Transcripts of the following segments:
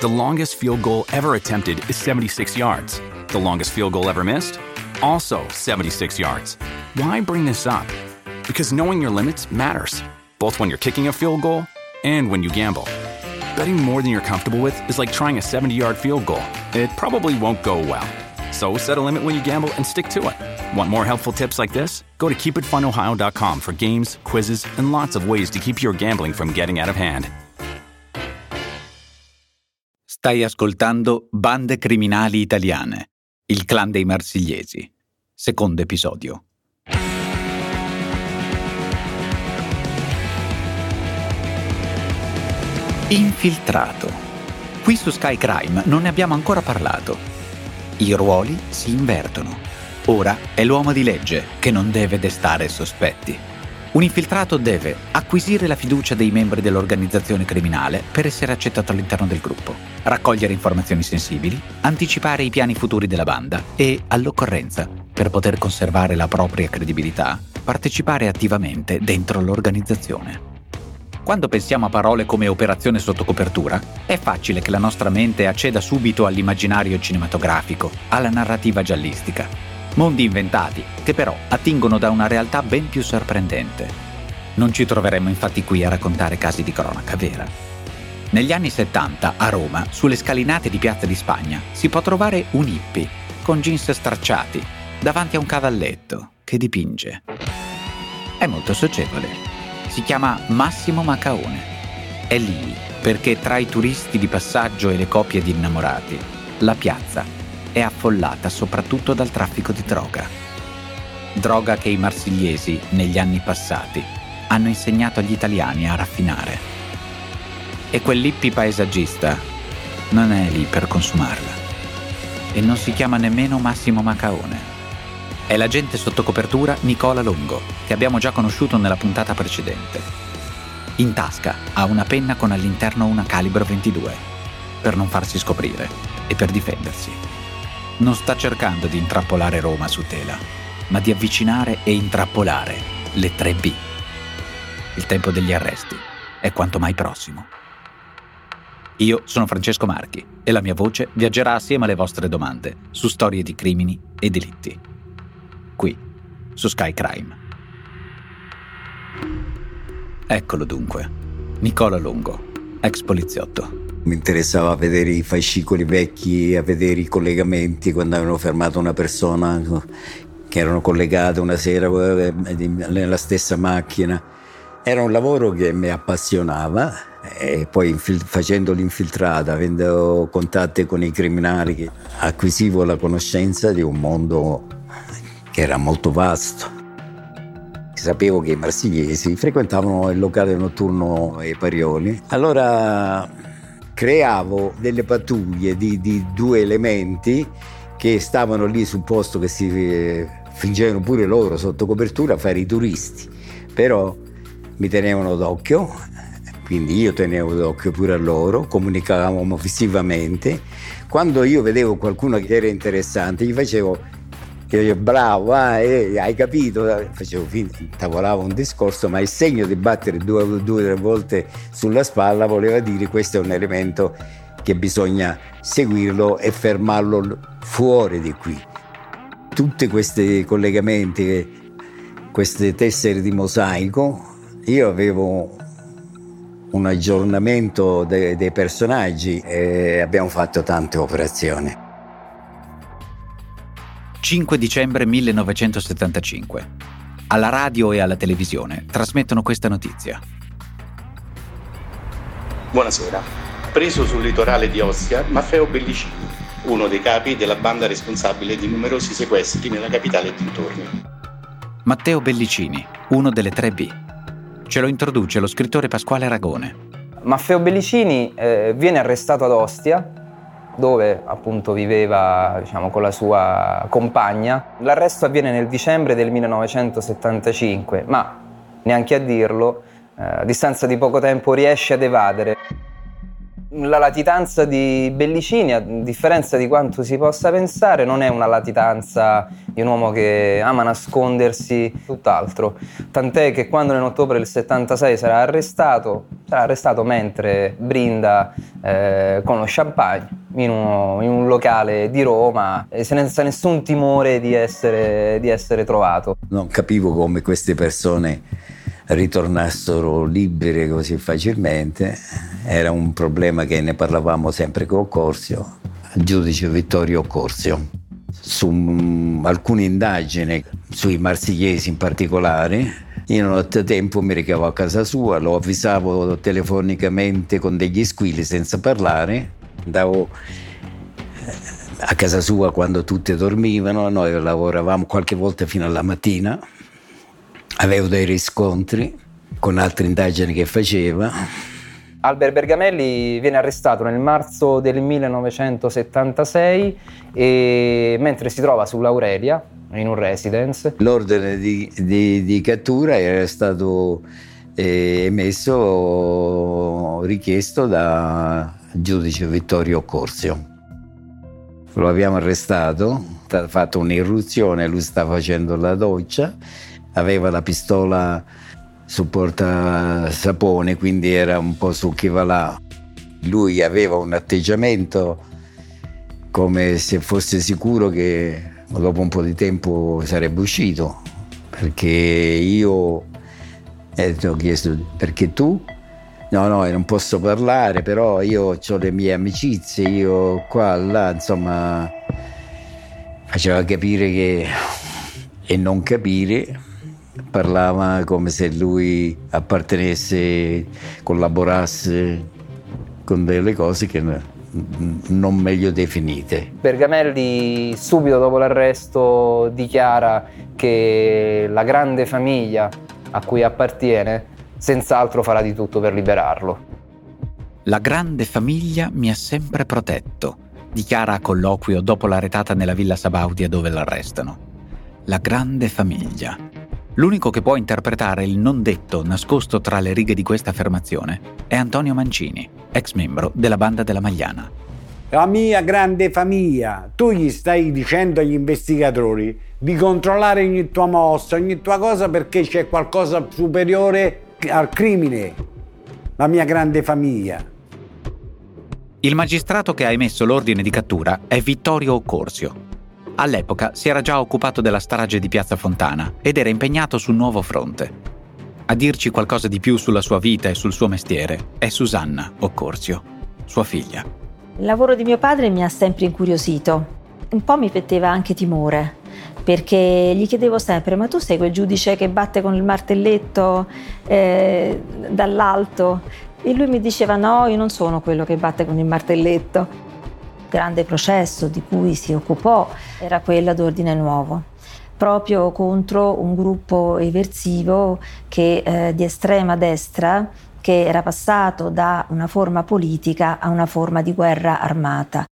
The longest field goal ever attempted is 76 yards. The longest field goal ever missed? Also 76 yards. Why bring this up? Because knowing your limits matters, both when you're kicking a field goal and when you gamble. Betting more than you're comfortable with is like trying a 70-yard field goal. It probably won't go well. So set a limit when you gamble and stick to it. Want more helpful tips like this? Go to keepitfunohio.com for games, quizzes, and lots of ways to keep your gambling from getting out of hand. Stai ascoltando Bande criminali italiane, il clan dei Marsigliesi. Secondo episodio. Infiltrato. Qui su Sky Crime non ne abbiamo ancora parlato. I ruoli si invertono. Ora è l'uomo di legge che non deve destare sospetti. Un infiltrato deve acquisire la fiducia dei membri dell'organizzazione criminale per essere accettato all'interno del gruppo, raccogliere informazioni sensibili, anticipare i piani futuri della banda e, all'occorrenza, per poter conservare la propria credibilità, partecipare attivamente dentro l'organizzazione. Quando pensiamo a parole come operazione sotto copertura, è facile che la nostra mente acceda subito all'immaginario cinematografico, alla narrativa giallistica. Mondi inventati, che però attingono da una realtà ben più sorprendente. Non ci troveremmo infatti qui a raccontare casi di cronaca vera. Negli anni 70, a Roma, sulle scalinate di Piazza di Spagna, si può trovare un hippie, con jeans stracciati, davanti a un cavalletto, che dipinge. È molto socievole. Si chiama Massimo Macaone. È lì perché tra i turisti di passaggio e le coppie di innamorati, la piazza è affollata soprattutto dal traffico di droga. Droga che i marsigliesi, negli anni passati, hanno insegnato agli italiani a raffinare. E quell'hippie paesaggista non è lì per consumarla. E non si chiama nemmeno Massimo Macaone. È l'agente sotto copertura Nicola Longo, che abbiamo già conosciuto nella puntata precedente. In tasca ha una penna con all'interno una calibro 22, per non farsi scoprire e per difendersi. Non sta cercando di intrappolare Roma su tela, ma di avvicinare e intrappolare le 3B. Il tempo degli arresti è quanto mai prossimo. Io sono Francesco Marchi e la mia voce viaggerà assieme alle vostre domande su storie di crimini e delitti. Qui, su Sky Crime. Eccolo dunque, Nicola Longo, ex poliziotto. Mi interessava vedere i fascicoli vecchi, a vedere i collegamenti quando avevano fermato una persona, che erano collegate una sera nella stessa macchina. Era un lavoro che mi appassionava e poi facendo l'infiltrata, avendo contatti con i criminali, acquisivo la conoscenza di un mondo che era molto vasto. Sapevo che i marsigliesi frequentavano il locale notturno ai Parioli. Allora creavo delle pattuglie di 2 elementi che stavano lì sul posto, che si fingevano pure loro sotto copertura a fare i turisti. Però mi tenevano d'occhio, quindi io tenevo d'occhio pure a loro, comunicavamo visivamente. Quando io vedevo qualcuno che era interessante, gli facevo: bravo, hai capito? Facevo finta, intavolavo un discorso, ma il segno di battere 2 o 3 volte sulla spalla voleva dire: questo è un elemento che bisogna seguirlo e fermarlo fuori di qui. Tutti questi collegamenti, queste tessere di mosaico, io avevo un aggiornamento dei personaggi e abbiamo fatto tante operazioni. 5 dicembre 1975. Alla radio e alla televisione trasmettono questa notizia. Buonasera. Preso sul litorale di Ostia Maffeo Bellicini, uno dei capi della banda responsabile di numerosi sequestri nella capitale e dintorni. Matteo Bellicini, uno delle 3B. Ce lo introduce lo scrittore Pasquale Ragone. Maffeo Bellicini viene arrestato ad Ostia, dove appunto viveva, con la sua compagna. L'arresto avviene nel dicembre del 1975, ma neanche a dirlo, a distanza di poco tempo riesce ad evadere. La latitanza di Bellicini, a differenza di quanto si possa pensare, non è una latitanza di un uomo che ama nascondersi, tutt'altro. Tant'è che quando nell'ottobre del 76 sarà arrestato mentre brinda con lo champagne in un locale di Roma, senza nessun timore di essere trovato. Non capivo come queste persone ritornassero libere così facilmente. Era un problema che ne parlavamo sempre con Occorsio, il giudice Vittorio Occorsio, su alcune indagini sui marsigliesi in particolare. Io nottetempo mi recavo a casa sua, lo avvisavo telefonicamente con degli squilli senza parlare, andavo a casa sua quando tutti dormivano, noi lavoravamo qualche volta fino alla mattina. Avevo dei riscontri con altre indagini che faceva. Albert Bergamelli viene arrestato nel marzo del 1976 mentre si trova sull'Aurelia, in un residence. L'ordine di cattura era stato richiesto da giudice Vittorio Occorsio. Lo abbiamo arrestato, ha fatto un'irruzione, lui sta facendo la doccia, aveva la pistola sul portasapone, quindi era un po' su chi va là. Lui aveva un atteggiamento come se fosse sicuro che dopo un po' di tempo sarebbe uscito, perché io ho chiesto: perché tu? No, io non posso parlare, però io ho le mie amicizie, io qua, là, insomma, faceva capire che, e non capire, parlava come se lui appartenesse, collaborasse con delle cose che non meglio definite. Bergamelli subito dopo l'arresto dichiara che la grande famiglia a cui appartiene senz'altro farà di tutto per liberarlo. La grande famiglia mi ha sempre protetto, dichiara a colloquio dopo la retata nella Villa Sabaudia dove l'arrestano. La grande famiglia. L'unico che può interpretare il non detto nascosto tra le righe di questa affermazione è Antonio Mancini, ex membro della Banda della Magliana. La mia grande famiglia. Tu gli stai dicendo agli investigatori di controllare ogni tua mossa, ogni tua cosa, perché c'è qualcosa superiore al crimine. La mia grande famiglia. Il magistrato che ha emesso l'ordine di cattura è Vittorio Occorsio. All'epoca si era già occupato della strage di Piazza Fontana ed era impegnato sul nuovo fronte. A dirci qualcosa di più sulla sua vita e sul suo mestiere è Susanna Occorsio, sua figlia. Il lavoro di mio padre mi ha sempre incuriosito. Un po' mi metteva anche timore, perché gli chiedevo sempre: ma tu sei quel giudice che batte con il martelletto dall'alto? E lui mi diceva: no, io non sono quello che batte con il martelletto. Il grande processo di cui si occupò era quello d'Ordine Nuovo, proprio contro un gruppo eversivo di estrema destra che era passato da una forma politica a una forma di guerra armata.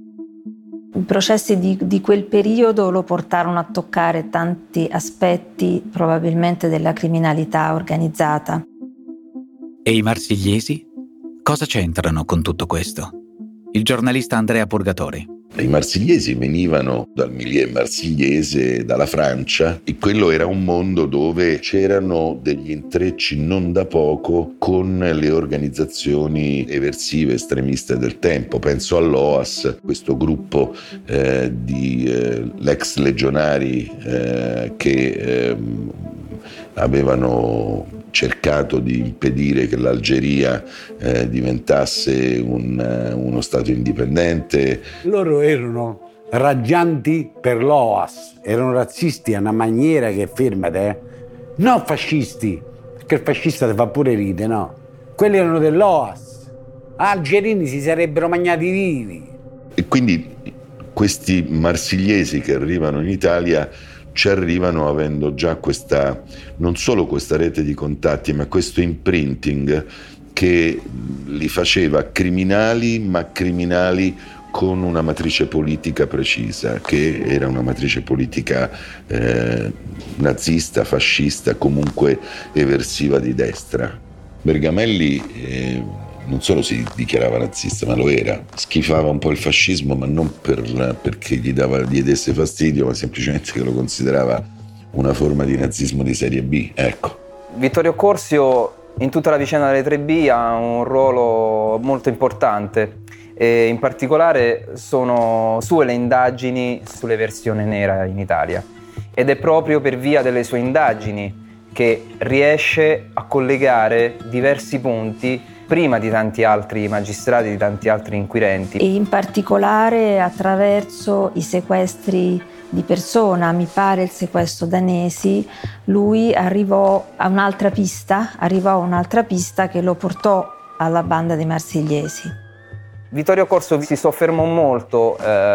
I processi di quel periodo lo portarono a toccare tanti aspetti probabilmente della criminalità organizzata. E i marsigliesi? Cosa c'entrano con tutto questo? Il giornalista Andrea Purgatori. I marsigliesi venivano dal milieu marsigliese, dalla Francia, e quello era un mondo dove c'erano degli intrecci non da poco con le organizzazioni eversive estremiste del tempo. Penso all'OAS, questo gruppo di ex legionari che avevano cercato di impedire che l'Algeria diventasse uno Stato indipendente. Loro erano raggianti per l'OAS, erano razzisti a una maniera che, fermate, no fascisti, perché il fascista ti fa pure ride, no? Quelli erano dell'OAS, algerini si sarebbero mangiati vivi. E quindi questi marsigliesi che arrivano in Italia ci arrivano avendo già questa, non solo questa rete di contatti, ma questo imprinting che li faceva criminali, ma criminali con una matrice politica precisa, che era una matrice politica nazista, fascista, comunque eversiva di destra. Bergamelli non solo si dichiarava nazista, ma lo era. Schifava un po' il fascismo, ma non perché gli desse fastidio, ma semplicemente che lo considerava una forma di nazismo di serie B, ecco. Vittorio Occorsio in tutta la vicenda delle 3B ha un ruolo molto importante e in particolare sono sue le indagini sull'eversione nera in Italia, ed è proprio per via delle sue indagini che riesce a collegare diversi punti prima di tanti altri magistrati, di tanti altri inquirenti. E in particolare attraverso i sequestri di persona, mi pare il sequestro Danesi, lui arrivò a un'altra pista che lo portò alla banda dei Marsigliesi. Vittorio Occorsio si soffermò molto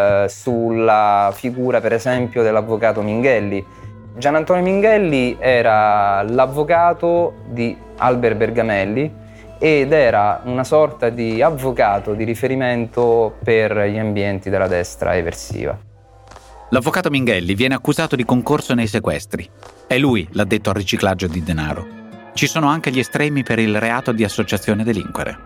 sulla figura, per esempio, dell'avvocato Minghelli. Gian Antonio Minghelli era l'avvocato di Albert Bergamelli ed era una sorta di avvocato di riferimento per gli ambienti della destra eversiva. L'avvocato Minghelli viene accusato di concorso nei sequestri. È lui l'addetto al riciclaggio di denaro. Ci sono anche gli estremi per il reato di associazione a delinquere.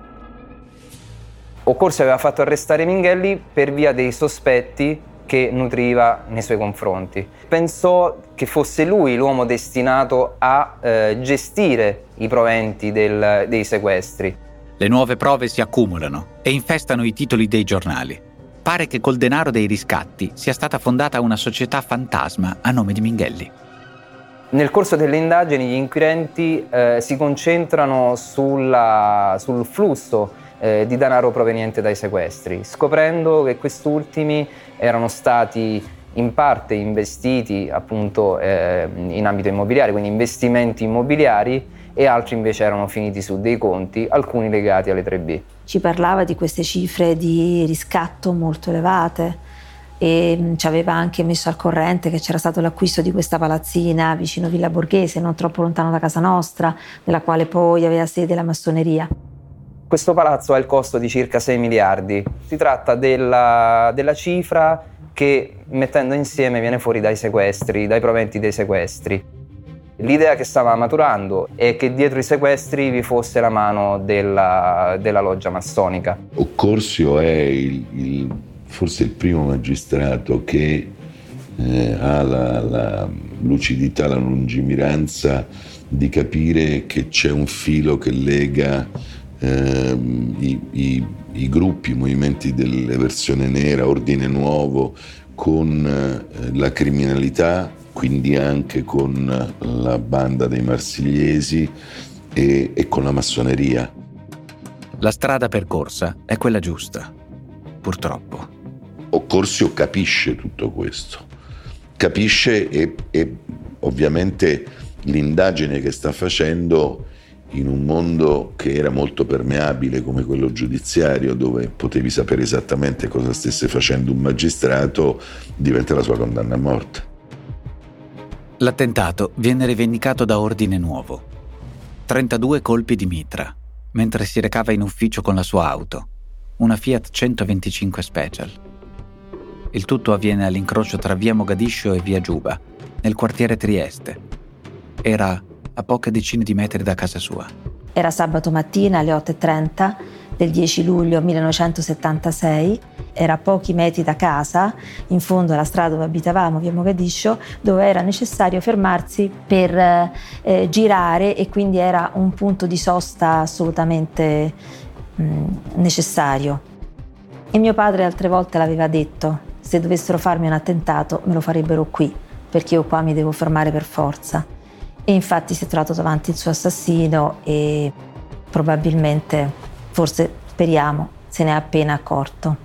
Occorsio aveva fatto arrestare Minghelli per via dei sospetti che nutriva nei suoi confronti. Pensò che fosse lui l'uomo destinato a gestire i proventi dei sequestri. Le nuove prove si accumulano e infestano i titoli dei giornali. Pare che col denaro dei riscatti sia stata fondata una società fantasma a nome di Minghelli. Nel corso delle indagini gli inquirenti si concentrano sul flusso di denaro proveniente dai sequestri, scoprendo che quest'ultimi erano stati in parte investiti appunto in ambito immobiliare, quindi investimenti immobiliari, e altri invece erano finiti su dei conti, alcuni legati alle 3B. Ci parlava di queste cifre di riscatto molto elevate e ci aveva anche messo al corrente che c'era stato l'acquisto di questa palazzina vicino Villa Borghese, non troppo lontano da casa nostra, nella quale poi aveva sede la massoneria. Questo palazzo ha il costo di circa 6 miliardi. Si tratta della cifra che, mettendo insieme, viene fuori dai sequestri, dai proventi dei sequestri. L'idea che stava maturando è che dietro i sequestri vi fosse la mano della loggia massonica. Occorsio è forse il primo magistrato che ha la lucidità, la lungimiranza di capire che c'è un filo che lega i gruppi, i movimenti dell'eversione nera, Ordine Nuovo, con la criminalità, quindi anche con la banda dei Marsigliesi e con la massoneria. La strada percorsa è quella giusta, purtroppo. Occorsio capisce tutto questo, capisce e ovviamente l'indagine che sta facendo in un mondo che era molto permeabile come quello giudiziario, dove potevi sapere esattamente cosa stesse facendo un magistrato, diventa la sua condanna a morte. L'attentato viene rivendicato da Ordine Nuovo. 32 colpi di mitra, mentre si recava in ufficio con la sua auto, una Fiat 125 Special. Il tutto avviene all'incrocio tra via Mogadiscio e via Giuba, nel quartiere Trieste. Era a poche decine di metri da casa sua. Era sabato mattina alle 8:30 del 10 luglio 1976, era a pochi metri da casa, in fondo alla strada dove abitavamo, via Mogadiscio, dove era necessario fermarsi per girare, e quindi era un punto di sosta assolutamente necessario. E mio padre altre volte l'aveva detto: se dovessero farmi un attentato me lo farebbero qui, perché io qua mi devo fermare per forza. E infatti si è trovato davanti il suo assassino e probabilmente, forse speriamo, se ne è appena accorto.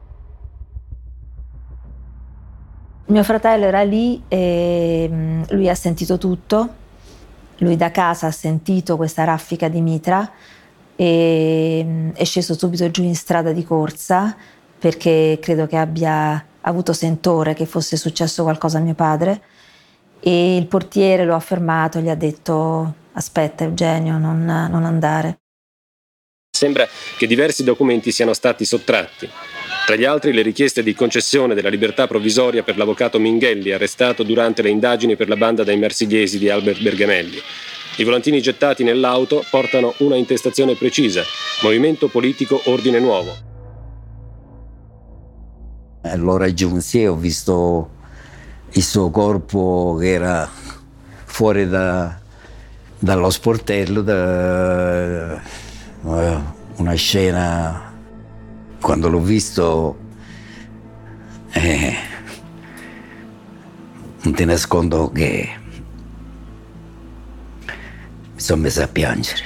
Mio fratello era lì e lui ha sentito tutto. Lui da casa ha sentito questa raffica di mitra e è sceso subito giù in strada di corsa, perché credo che abbia avuto sentore che fosse successo qualcosa a mio padre, e il portiere lo ha fermato e gli ha detto: aspetta Eugenio, non andare. Sembra che diversi documenti siano stati sottratti, tra gli altri le richieste di concessione della libertà provvisoria per l'avvocato Minghelli, arrestato durante le indagini per la banda dei Marsigliesi di Albert Bergamelli. I volantini gettati nell'auto portano una intestazione precisa: Movimento Politico Ordine Nuovo. Allora raggiunsi e ho visto il suo corpo che era fuori dallo sportello, una scena. Quando l'ho visto, non ti nascondo che mi sono messo a piangere.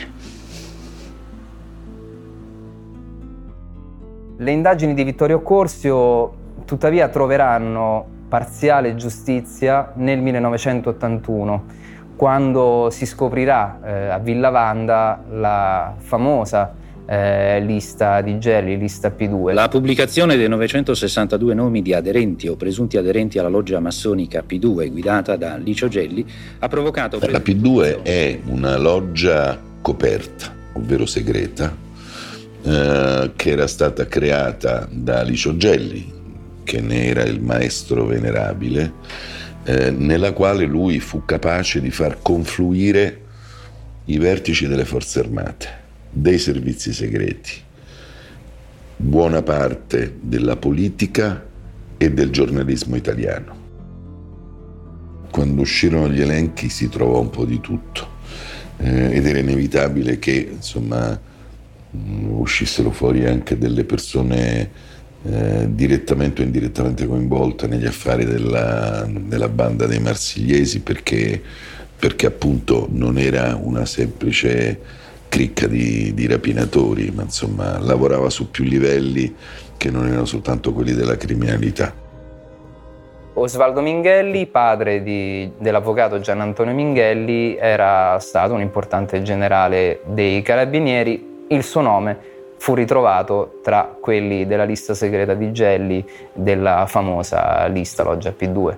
Le indagini di Vittorio Occorsio tuttavia troveranno parziale giustizia nel 1981, quando si scoprirà a Villa Vanda la famosa lista di Gelli, lista P2. La pubblicazione dei 962 nomi di aderenti o presunti aderenti alla loggia massonica P2 guidata da Licio Gelli ha provocato... La P2 è una loggia coperta, ovvero segreta, che era stata creata da Licio Gelli, che ne era il maestro venerabile, nella quale lui fu capace di far confluire i vertici delle forze armate, dei servizi segreti, buona parte della politica e del giornalismo italiano. Quando uscirono gli elenchi si trovò un po' di tutto, ed era inevitabile che, insomma, uscissero fuori anche delle persone direttamente o indirettamente coinvolte negli affari della banda dei marsigliesi, perché appunto non era una semplice cricca di rapinatori, ma insomma lavorava su più livelli che non erano soltanto quelli della criminalità. Osvaldo Minghelli, padre dell'avvocato Gian Antonio Minghelli, era stato un importante generale dei Carabinieri. Il suo nome fu ritrovato tra quelli della lista segreta di Gelli, della famosa lista loggia P2.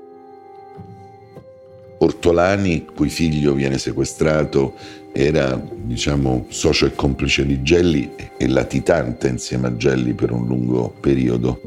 Ortolani, cui figlio viene sequestrato, era, diciamo, socio e complice di Gelli e latitante insieme a Gelli per un lungo periodo.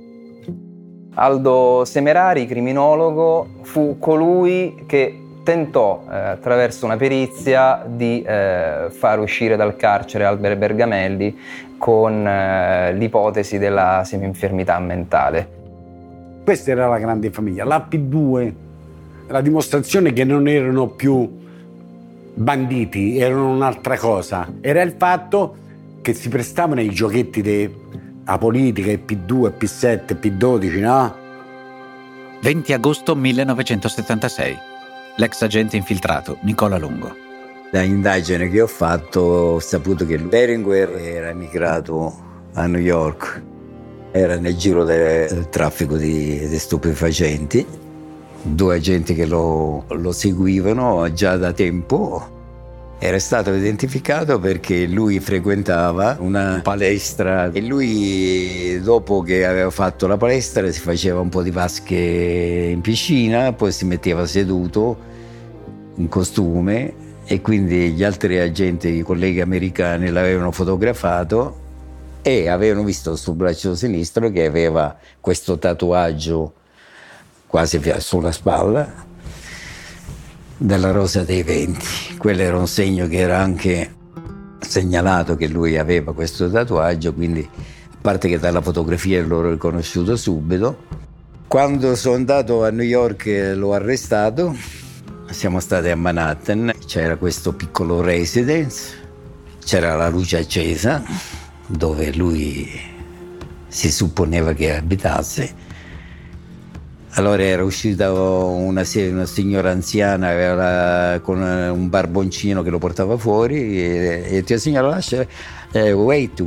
Aldo Semerari, criminologo, fu colui che tentò, attraverso una perizia, di far uscire dal carcere Albert Bergamelli con l'ipotesi della semi-infermità mentale. Questa era la grande famiglia. La P2, la dimostrazione che non erano più banditi, erano un'altra cosa. Era il fatto che si prestavano ai giochetti della politica, P2, P7, P12, no? 20 agosto 1976. L'ex agente infiltrato Nicola Lungo. Da indagine che ho fatto ho saputo che Berenguer era emigrato a New York, era nel giro del traffico di stupefacenti. 2 agenti che lo seguivano già da tempo. Era stato identificato perché lui frequentava una palestra e lui, dopo che aveva fatto la palestra, si faceva un po' di vasche in piscina, poi si metteva seduto in costume e quindi gli altri agenti, i colleghi americani, l'avevano fotografato e avevano visto sul braccio sinistro che aveva questo tatuaggio quasi sulla spalla della Rosa dei Venti. Quello era un segno che era anche segnalato che lui aveva questo tatuaggio, quindi a parte che dalla fotografia l'ho riconosciuto subito. Quando sono andato a New York l'ho arrestato, siamo stati a Manhattan, c'era questo piccolo residence, c'era la luce accesa dove lui si supponeva che abitasse. Allora era uscita una signora anziana con un barboncino che lo portava fuori e ti signora lascia, wait.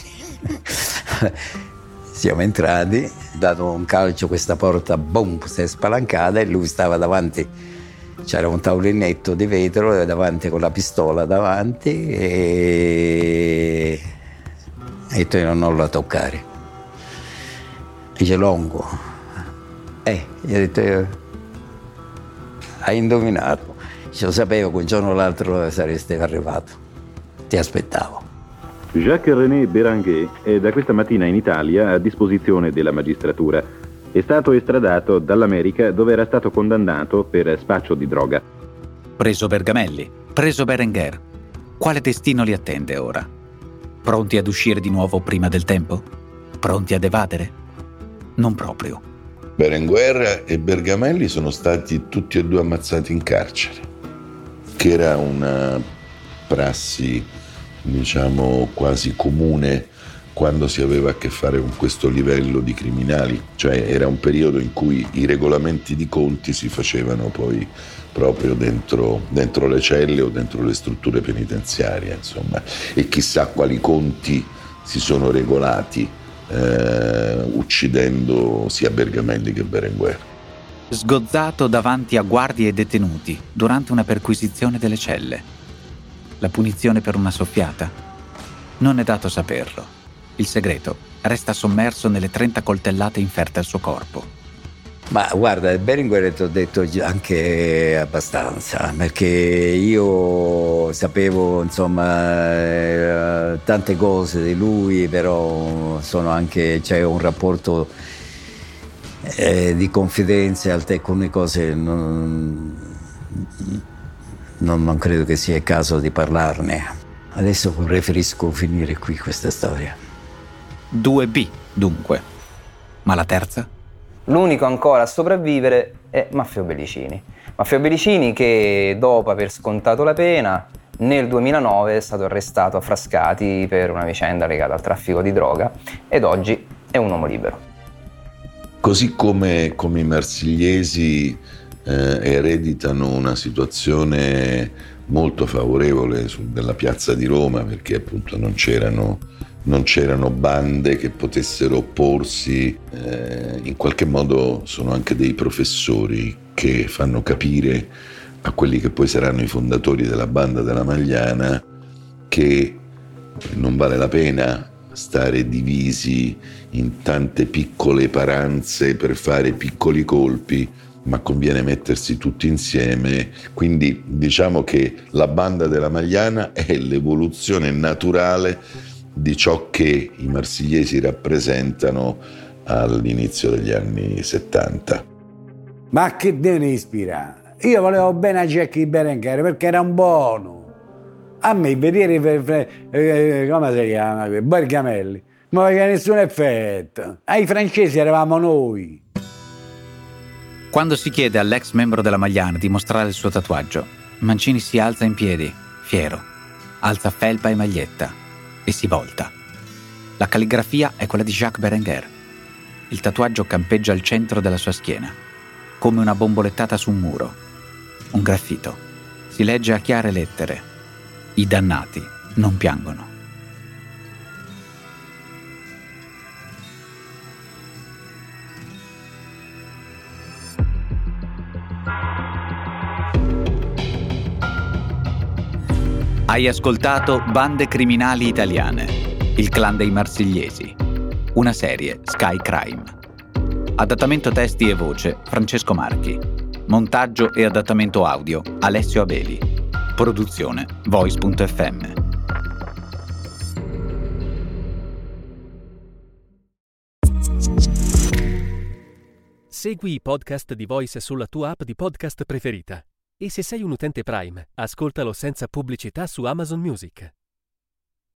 Siamo entrati, dato un calcio, questa porta boom, si è spalancata e lui stava davanti, c'era un tavolinetto di vetro davanti con la pistola davanti e detto non la toccare. Dice Longo. Gli ho detto, hai indovinato. Io sapevo che un giorno o l'altro saresti arrivato. Ti aspettavo. Jacques-René Berenguer è da questa mattina in Italia a disposizione della magistratura. È stato estradato dall'America dove era stato condannato per spaccio di droga. Preso Bergamelli. Preso Berenguer, quale destino li attende ora? Pronti ad uscire di nuovo prima del tempo? Pronti ad evadere? Non proprio. Berenguer e Bergamelli sono stati tutti e due ammazzati in carcere, che era una prassi, diciamo, quasi comune quando si aveva a che fare con questo livello di criminali. Cioè era un periodo in cui i regolamenti di conti si facevano poi proprio dentro le celle o dentro le strutture penitenziarie, insomma, e chissà quali conti si sono regolati uccidendo sia Bergamelli che Berenguer. Sgozzato davanti a guardie e detenuti durante una perquisizione delle celle. La punizione per una soffiata? Non è dato saperlo. Il segreto resta sommerso nelle 30 coltellate inferte al suo corpo. Ma guarda, Berenguer ti ho detto anche abbastanza, perché io sapevo insomma tante cose di lui, però sono anche, c'è un rapporto di confidenza, alcune cose non credo che sia il caso di parlarne. Adesso preferisco finire qui questa storia. 2B, dunque. Ma la terza? L'unico ancora a sopravvivere è Maffeo Bellicini. Maffeo Bellicini che dopo aver scontato la pena nel 2009 è stato arrestato a Frascati per una vicenda legata al traffico di droga ed oggi è un uomo libero. Così come i marsigliesi ereditano una situazione molto favorevole della piazza di Roma, perché appunto non c'erano bande che potessero opporsi, in qualche modo sono anche dei professori che fanno capire a quelli che poi saranno i fondatori della banda della Magliana che non vale la pena stare divisi in tante piccole paranze per fare piccoli colpi, ma conviene mettersi tutti insieme. Quindi diciamo che la banda della Magliana è l'evoluzione naturale di ciò che i marsigliesi rappresentano all'inizio degli anni 70. Ma che deve ispirare? Io volevo bene a Jackie Berenguer perché era un buono. A me vedere come si chiama? Bergamelli non aveva nessun effetto. Ai francesi eravamo noi. Quando si chiede all'ex membro della Magliana di mostrare il suo tatuaggio, Mancini si alza in piedi, fiero, alza felpa e maglietta e si volta. La calligrafia è quella di Jacques Berenguer. Il tatuaggio campeggia al centro della sua schiena, come una bombolettata su un muro. Un graffito. Si legge a chiare lettere: i dannati non piangono. Hai ascoltato Bande criminali italiane, il clan dei marsigliesi, una serie Sky Crime. Adattamento testi e voce Francesco Marchi. Montaggio e adattamento audio Alessio Abeli. Produzione Voice.fm. Segui i podcast di Voice sulla tua app di podcast preferita. E se sei un utente Prime, ascoltalo senza pubblicità su Amazon Music.